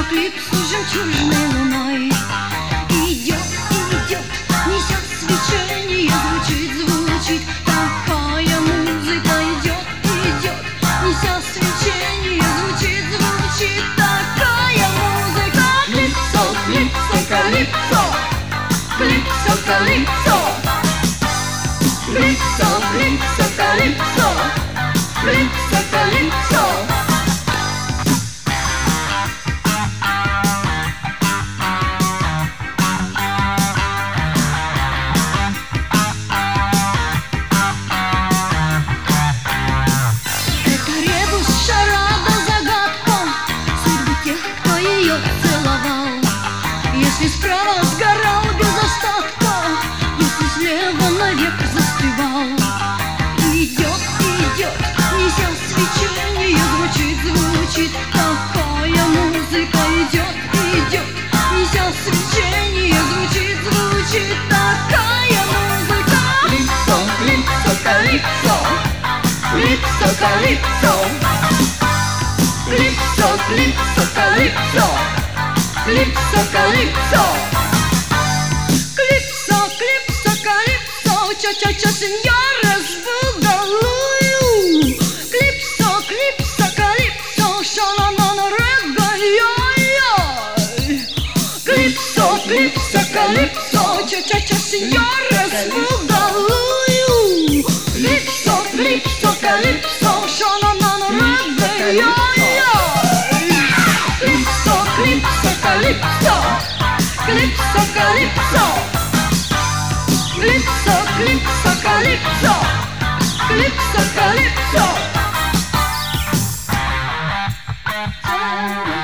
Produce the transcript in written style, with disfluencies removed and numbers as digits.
клипсу жемчужной луной. Идет, идет, неся свечение, звучит, звучит, такая музыка. Идет, идет, неся свечение, звучит, звучит, такая музыка. Клипсо, клипсо, калипсо, клипсо, калипсо, клипсо, клипсо, калипсо, клипсо, калипсо. Если справа сгорал без остатка, если слева навек застывал. Идет, идет, неся свечение, звучит, звучит, такая музыка. Идет, идет, неся свечение, звучит, звучит, такая музыка. Клипсо, клипсо, калипсо, клипсо, калипсо, клипсо, клипсо, калипсо, клипсо, калипсо, клипсо, клипсо, калипсо, ча-ча-ча, сеньора, сбугалую. Клипсо, клипсо, калипсо, ша-на-на-на, рега-яй-яй. Клипсо, клипсо, калипсо, ча-ча-ча, сеньора, сбугалую. Клипсо, клипсо, калипсо, ша-на-на-на, рега-яй-яй. Клипсо, клипсо, калипсо, клипсо, калипсо, клипсо, клипсо, калипсо, клипсо, калипсо.